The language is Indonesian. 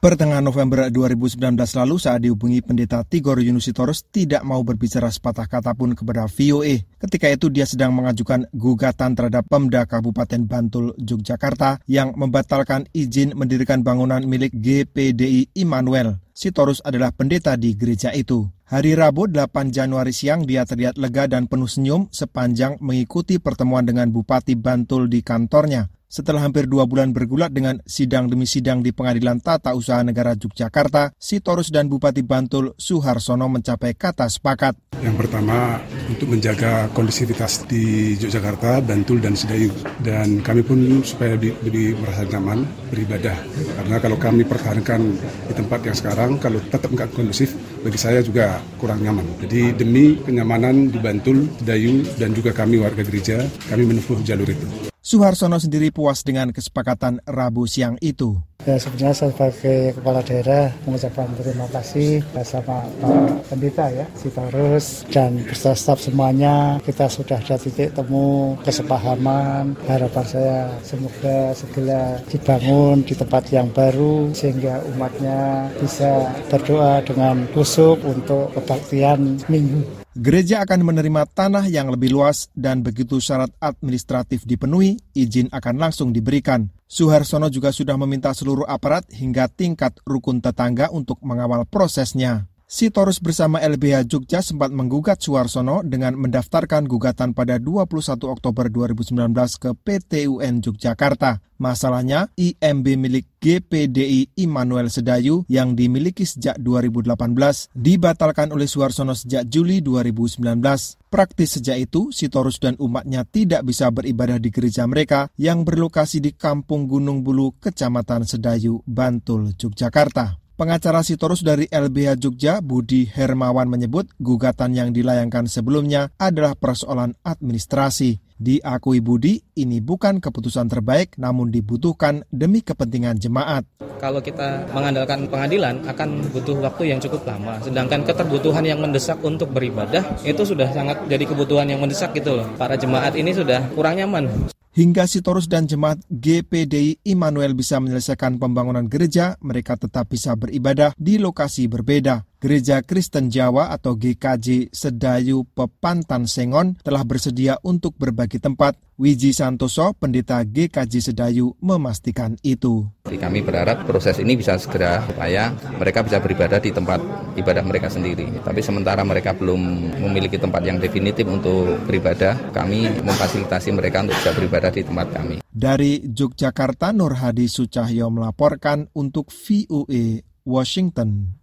Pertengahan November 2019 lalu saat dihubungi Pendeta Tigor Yunus tidak mau berbicara sepatah kata pun kepada VOA. Ketika itu dia sedang mengajukan gugatan terhadap Pemda Kabupaten Bantul, Yogyakarta yang membatalkan izin mendirikan bangunan milik GPDI Immanuel. Sitorus adalah pendeta di gereja itu. Hari Rabu 8 Januari siang dia terlihat lega dan penuh senyum sepanjang mengikuti pertemuan dengan Bupati Bantul di kantornya. Setelah hampir 2 bulan bergulat dengan sidang demi sidang di Pengadilan Tata Usaha Negara Yogyakarta, Sitorus dan Bupati Bantul Suharsono mencapai kata sepakat. Yang pertama, untuk menjaga kondisivitas di Yogyakarta, Bantul, dan Sedayu. Dan kami pun supaya lebih merasa nyaman beribadah. Karena kalau kami pertahankan di tempat yang sekarang, kalau tetap nggak kondusif, bagi saya juga kurang nyaman. Jadi demi kenyamanan di Bantul, Sedayu, dan juga kami warga gereja, kami menempuh jalur itu. Suharsono sendiri puas dengan kesepakatan Rabu siang itu. Ya, sebenarnya saya sebagai kepala daerah mengucapkan terima kasih sama Pak Pendeta ya, Sitorus dan beserta staf semuanya. Kita sudah ada titik temu kesepahaman. Harapan saya semoga segera dibangun di tempat yang baru sehingga umatnya bisa berdoa dengan khusyuk untuk kebaktian minggu. Gereja akan menerima tanah yang lebih luas dan begitu syarat administratif dipenuhi, izin akan langsung diberikan. Suharsono juga sudah meminta seluruh aparat hingga tingkat rukun tetangga untuk mengawal prosesnya. Sitorus bersama LBH Jogja sempat menggugat Suharsono dengan mendaftarkan gugatan pada 21 Oktober 2019 ke PT UN Yogyakarta. Masalahnya, IMB milik GPDI Immanuel Sedayu yang dimiliki sejak 2018 dibatalkan oleh Suharsono sejak Juli 2019. Praktis sejak itu, Sitorus dan umatnya tidak bisa beribadah di gereja mereka yang berlokasi di Kampung Gunung Bulu, Kecamatan Sedayu, Bantul, Yogyakarta. Pengacara Sitorus dari LBH Jogja, Budi Hermawan menyebut gugatan yang dilayangkan sebelumnya adalah persoalan administrasi. Diakui Budi, ini bukan keputusan terbaik namun dibutuhkan demi kepentingan jemaat. Kalau kita mengandalkan pengadilan akan butuh waktu yang cukup lama. Sedangkan keterbutuhan yang mendesak untuk beribadah itu sudah sangat jadi kebutuhan yang mendesak gitu loh. Para jemaat ini sudah kurang nyaman. Hingga Sitorus dan jemaat GPDI Immanuel bisa menyelesaikan pembangunan gereja, mereka tetap bisa beribadah di lokasi berbeda. Gereja Kristen Jawa atau GKJ Sedayu Pepantan Sengon telah bersedia untuk berbagi tempat. Wiji Santoso, pendeta GKJ Sedayu, memastikan itu. Kami berharap proses ini bisa segera supaya mereka bisa beribadah di tempat ibadah mereka sendiri. Tapi sementara mereka belum memiliki tempat yang definitif untuk beribadah, kami memfasilitasi mereka untuk bisa beribadah di tempat kami. Dari Yogyakarta, Nur Hadi Sucahyo melaporkan untuk VOA Washington.